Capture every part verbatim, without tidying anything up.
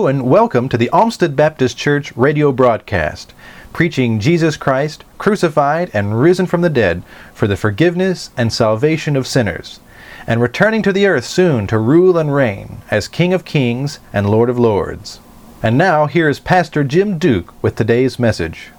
Hello and welcome to the Olmsted Baptist Church radio broadcast, preaching Jesus Christ, crucified and risen from the dead for the forgiveness and salvation of sinners, and returning to the earth soon to rule and reign as King of Kings and Lord of Lords. And now, here is Pastor Jim Duke with today's message.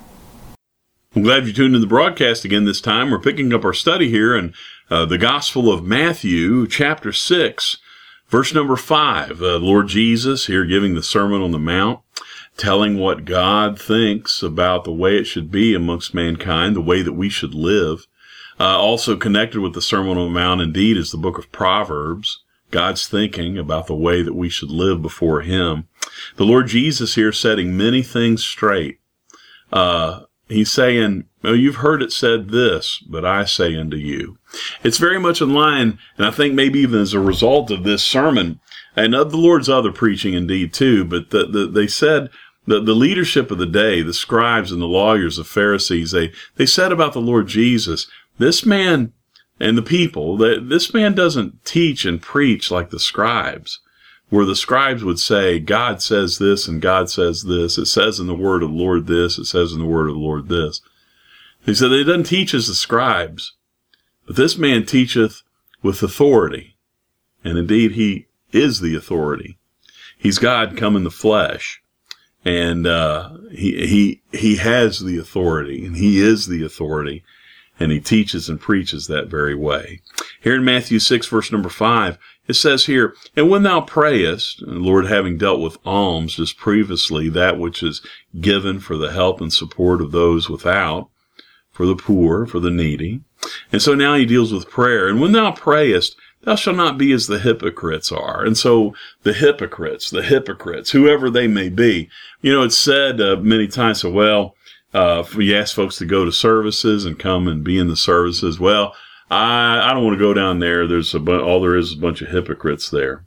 I'm glad you tuned in the broadcast again this time. We're picking up our study here in uh, the Gospel of Matthew, chapter six. Verse number five, uh, Lord Jesus here giving the Sermon on the Mount, telling what God thinks about the way it should be amongst mankind, the way that we should live. Uh, also connected with the Sermon on the Mount, indeed, is the book of Proverbs, God's thinking about the way that we should live before Him. The Lord Jesus here setting many things straight. Uh, he's saying, well, you've heard it said this, but I say unto you. It's very much in line, and I think maybe even as a result of this sermon, and of the Lord's other preaching indeed too, but the, the, they said, the, the leadership of the day, the scribes and the lawyers, the Pharisees, they, they said about the Lord Jesus, this man and the people, that this man doesn't teach and preach like the scribes, where the scribes would say, God says this and God says this. It says in the word of the Lord this, it says in the word of the Lord this. He said, he doesn't teach as the scribes, but this man teacheth with authority. And indeed, he is the authority. He's God come in the flesh. And uh, he, he, he has the authority, and he is the authority. And he teaches and preaches that very way. Here in Matthew six, verse number five, it says here, and when thou prayest, and the Lord having dealt with alms just previously, that which is given for the help and support of those without, for the poor, for the needy. And so now he deals with prayer. And when thou prayest, thou shalt not be as the hypocrites are. And so the hypocrites, the hypocrites, whoever they may be, you know, it's said uh, many times, so, well, uh, if we ask folks to go to services and come and be in the services, well, I, I don't want to go down there. There's a bu- all there is is a bunch of hypocrites there.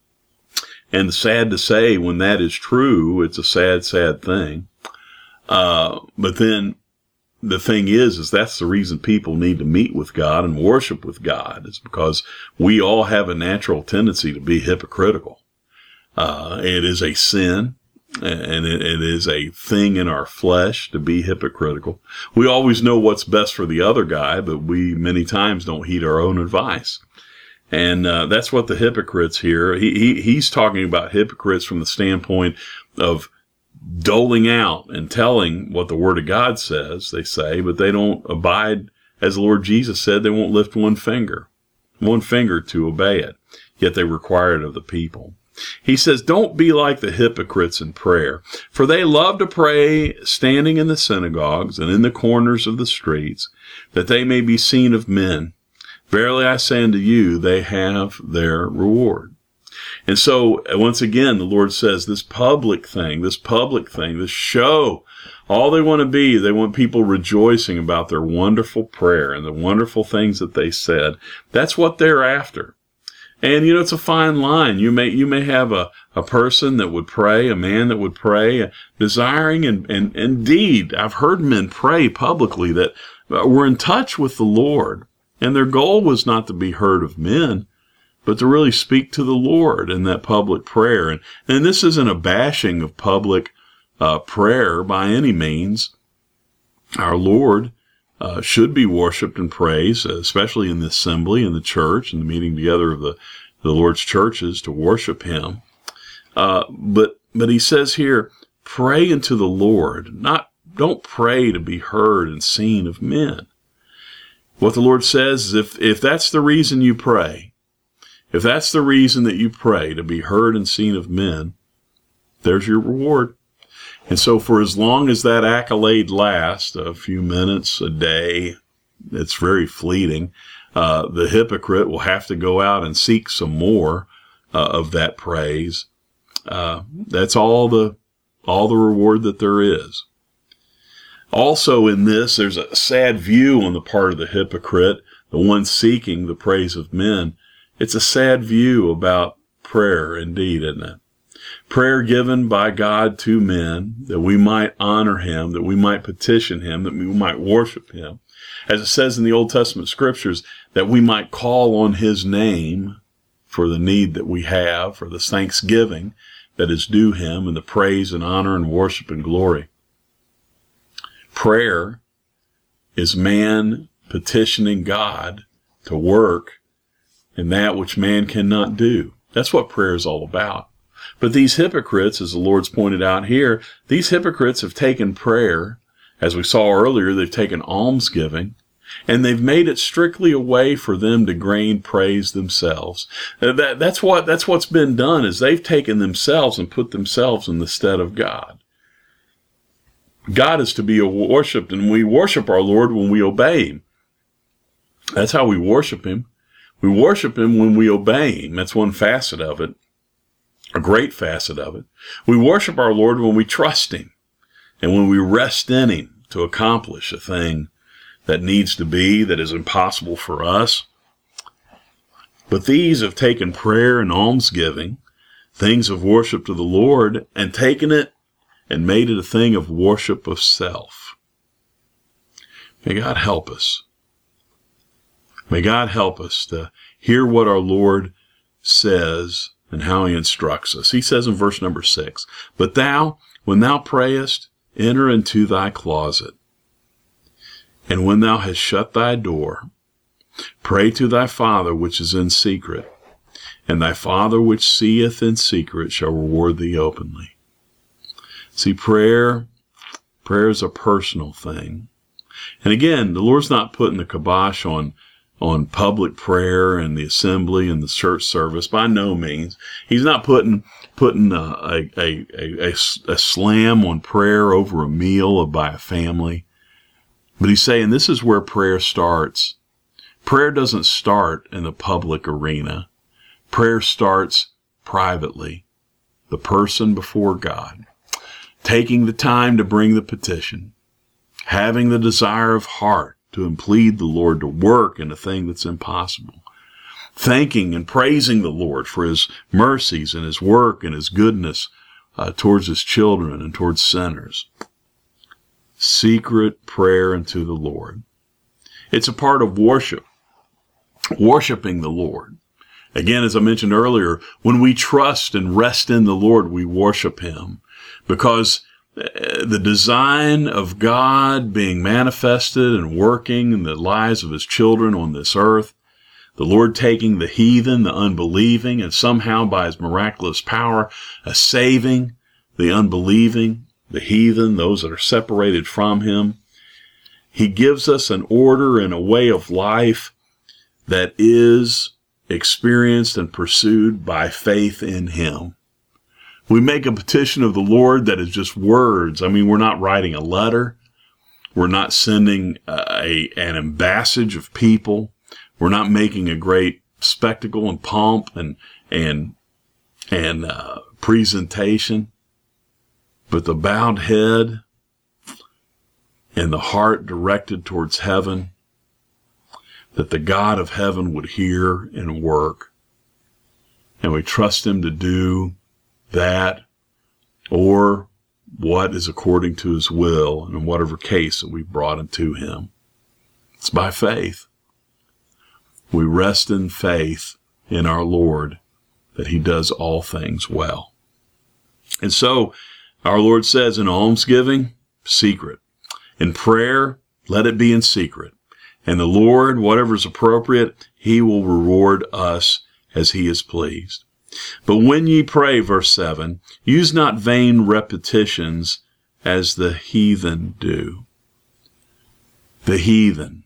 And sad to say, when that is true, it's a sad, sad thing. Uh, but then, the thing is, is that's the reason people need to meet with God and worship with God. It's because we all have a natural tendency to be hypocritical. Uh, it is a sin, and it, it is a thing in our flesh to be hypocritical. We always know what's best for the other guy, but we many times don't heed our own advice. And uh, that's what the hypocrites here, he, he he's talking about hypocrites from the standpoint of doling out and telling what the Word of God says, they say, but they don't abide, as the Lord Jesus said, they won't lift one finger, one finger to obey it, yet they require it of the people. He says, don't be like the hypocrites in prayer, for they love to pray standing in the synagogues and in the corners of the streets, that they may be seen of men. Verily I say unto you, they have their reward. And so, once again, the Lord says this public thing, this public thing, this show, all they want to be, they want people rejoicing about their wonderful prayer and the wonderful things that they said. That's what they're after. And, you know, it's a fine line. You may, you may have a, a person that would pray, a man that would pray, desiring, and, and indeed, I've heard men pray publicly that were in touch with the Lord, and their goal was not to be heard of men, but to really speak to the Lord in that public prayer. And, and this isn't a bashing of public uh, prayer by any means. Our Lord uh, should be worshiped and praised, especially in the assembly, in the church, and the meeting together of the, the Lord's churches to worship Him. Uh, but but He says here, pray unto the Lord. Not don't pray to be heard and seen of men. What the Lord says is, if if that's the reason you pray, if that's the reason that you pray, to be heard and seen of men, there's your reward. And so for as long as that accolade lasts, a few minutes, a day, it's very fleeting, uh, the hypocrite will have to go out and seek some more uh, of that praise. Uh, that's all the, all the reward that there is. Also in this, there's a sad view on the part of the hypocrite, the one seeking the praise of men. It's a sad view about prayer, indeed, isn't it? Prayer given by God to men, that we might honor Him, that we might petition Him, that we might worship Him. As it says in the Old Testament scriptures, that we might call on His name for the need that we have, for the thanksgiving that is due him and the praise and honor and worship and glory. Prayer is man petitioning God to work in that which man cannot do. That's what prayer is all about. But these hypocrites, as the Lord's pointed out here, these hypocrites have taken prayer, as we saw earlier, they've taken almsgiving, and they've made it strictly a way for them to gain praise themselves. That, that's what, that's what's been done, is they've taken themselves and put themselves in the stead of God. God is to be worshipped, and we worship our Lord when we obey him. That's how we worship him. We worship him when we obey him. That's one facet of it, a great facet of it. We worship our Lord when we trust him and when we rest in him to accomplish a thing that needs to be, that is impossible for us. But these have taken prayer and almsgiving, things of worship to the Lord, and taken it and made it a thing of worship of self. May God help us. May God help us to hear what our Lord says and how he instructs us. He says in verse number six, "But thou, when thou prayest, enter into thy closet. And when thou hast shut thy door, pray to thy Father which is in secret. And thy Father which seeth in secret shall reward thee openly." See, prayer, prayer is a personal thing. And again, the Lord's not putting the kibosh on on public prayer and the assembly and the church service. By no means. He's not putting putting a, a, a, a, a slam on prayer over a meal by a family. But he's saying this is where prayer starts. Prayer doesn't start in the public arena. Prayer starts privately, the person before God, taking the time to bring the petition, having the desire of heart to plead the Lord to work in a thing that's impossible, thanking and praising the Lord for his mercies and his work and his goodness uh, towards his children and towards sinners. Secret prayer unto the Lord. It's a part of worship, worshiping the Lord. Again, as I mentioned earlier, when we trust and rest in the Lord, we worship him, because the design of God being manifested and working in the lives of his children on this earth, the Lord taking the heathen, the unbelieving, and somehow by his miraculous power, uh, saving the unbelieving, the heathen, those that are separated from him. He gives us an order and a way of life that is experienced and pursued by faith in him. We make a petition of the Lord that is just words. I mean, we're not writing a letter. We're not sending a, an ambassage of people. We're not making a great spectacle and pomp and and and uh, presentation. But the bowed head and the heart directed towards heaven, that the God of heaven would hear and work. And we trust him to do that, or what is according to his will, and in whatever case that we brought into him. It's by faith. We rest in faith in our Lord that he does all things well. And so our Lord says, in almsgiving, secret. In prayer, let it be in secret. And the Lord, whatever is appropriate, he will reward us as he is pleased. But when ye pray, verse seven, use not vain repetitions as the heathen do. The heathen.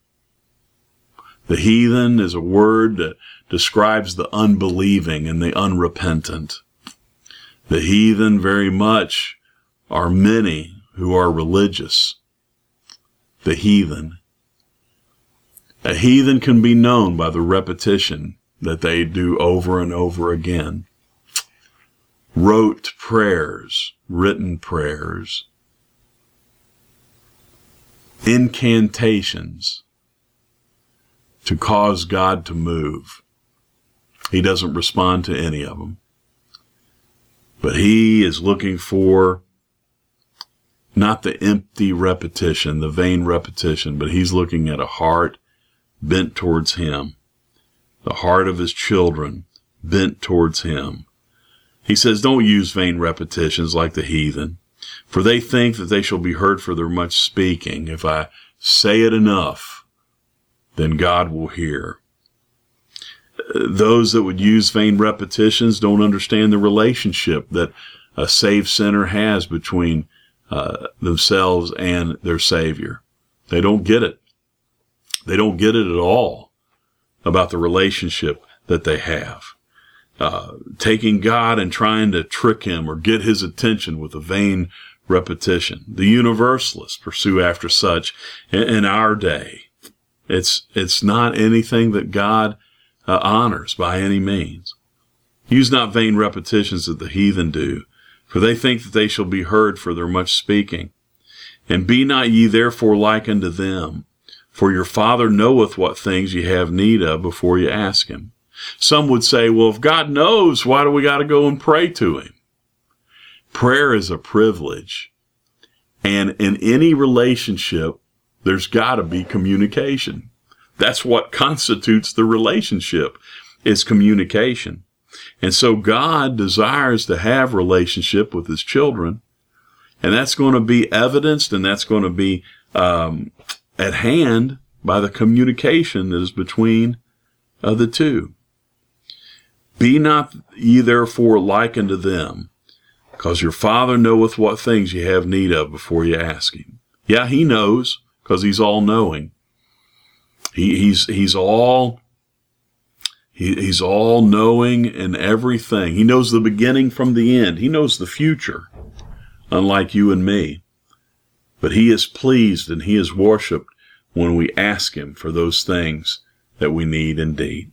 The heathen is a word that describes the unbelieving and the unrepentant. The heathen very much are many who are religious. The heathen. A heathen can be known by the repetition that they do over and over again. Rote prayers, written prayers, incantations to cause God to move. He doesn't respond to any of them. But he is looking for not the empty repetition, the vain repetition, but he's looking at a heart bent towards him. The heart of his children bent towards him. He says, don't use vain repetitions like the heathen, for they think that they shall be heard for their much speaking. If I say it enough, then God will hear. Those that would use vain repetitions don't understand the relationship that a saved sinner has between uh, themselves and their Savior. They don't get it. They don't get it at all about the relationship that they have. Uh, taking God and trying to trick him or get his attention with a vain repetition. The universalists pursue after such in, in our day. It's, it's not anything that God uh, honors by any means. Use not vain repetitions that the heathen do, for they think that they shall be heard for their much speaking. And be not ye therefore like unto them, for your Father knoweth what things ye have need of before ye ask him. Some would say, well, if God knows, why do we got to go and pray to him? Prayer is a privilege. And in any relationship, there's got to be communication. That's what constitutes the relationship, is communication. And so God desires to have relationship with his children. And that's going to be evidenced, and that's going to be um, at hand by the communication that is between uh, the two. Be not ye therefore like unto them, because your Father knoweth what things ye have need of before ye ask him. Yeah, he knows, because he's all-knowing. He, he's he's all he, he's all-knowing in everything. He knows the beginning from the end. He knows the future, unlike you and me. But he is pleased and he is worshipped when we ask him for those things that we need indeed.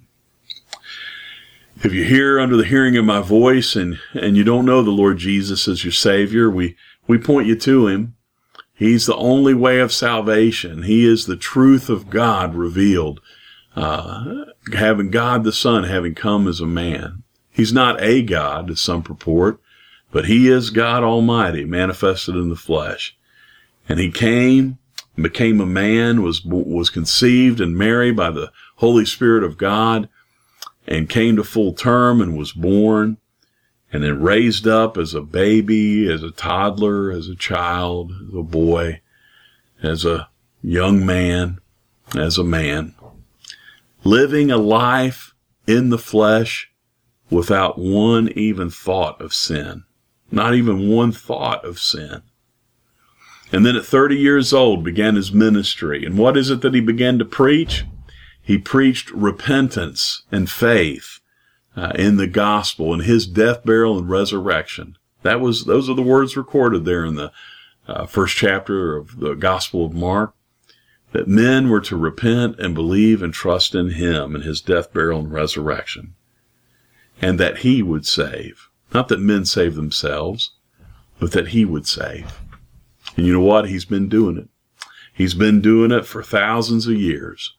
If you're here under the hearing of my voice and, and you don't know the Lord Jesus as your Savior, we, we point you to him. He's the only way of salvation. He is the truth of God revealed, uh, having God the Son having come as a man. He's not a God, as some purport, but he is God Almighty, manifested in the flesh. And he came, became a man, was, was conceived and married by the Holy Spirit of God, and came to full term and was born, and then raised up as a baby, as a toddler, as a child, as a boy, as a young man, as a man, living a life in the flesh without one even thought of sin, not even one thought of sin. And then at thirty years old began his ministry. And what is it that he began to preach? He preached repentance and faith uh, in the gospel, in his death, burial, and resurrection. That was, those are the words recorded there in the uh, first chapter of the Gospel of Mark, that men were to repent and believe and trust in him and his death, burial, and resurrection, and that he would save. Not that men save themselves, but that he would save. And you know what? He's been doing it. He's been doing it for thousands of years.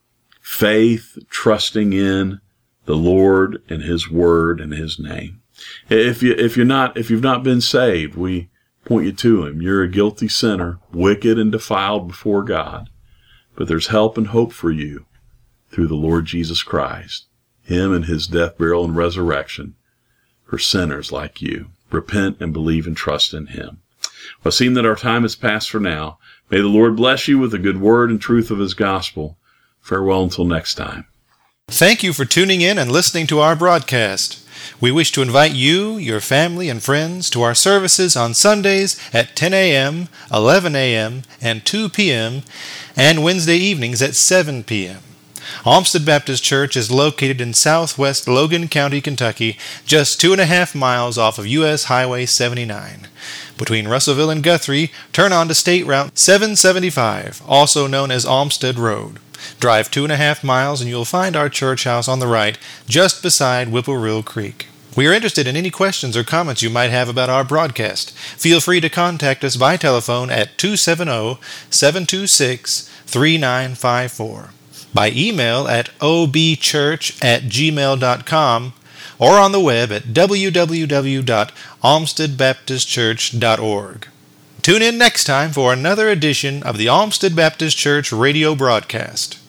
Faith, trusting in the Lord and his word and his name. If you, if you're not, if you've not been saved, we point you to him. You're a guilty sinner, wicked and defiled before God. But there's help and hope for you through the Lord Jesus Christ, him and his death, burial, and resurrection for sinners like you. Repent and believe and trust in him. Well, seeing that our time is past for now, may the Lord bless you with the good word and truth of his gospel. Farewell until next time. Thank you for tuning in and listening to our broadcast. We wish to invite you, your family, and friends to our services on Sundays at ten a.m., eleven a.m., and two p.m., and Wednesday evenings at seven p.m. Olmsted Baptist Church is located in southwest Logan County, Kentucky, just two and a half miles off of U S Highway seventy-nine. Between Russellville and Guthrie, turn on to State Route seven seventy-five, also known as Olmsted Road. Drive two and a half miles and you'll find our church house on the right, just beside Whippoorwill Creek. We are interested in any questions or comments you might have about our broadcast. Feel free to contact us by telephone at two seven zero, seven two six, three nine five four, by email at o b church at gmail dot com, or on the web at w w w dot olmsted baptist church dot org. Tune in next time for another edition of the Olmsted Baptist Church radio broadcast.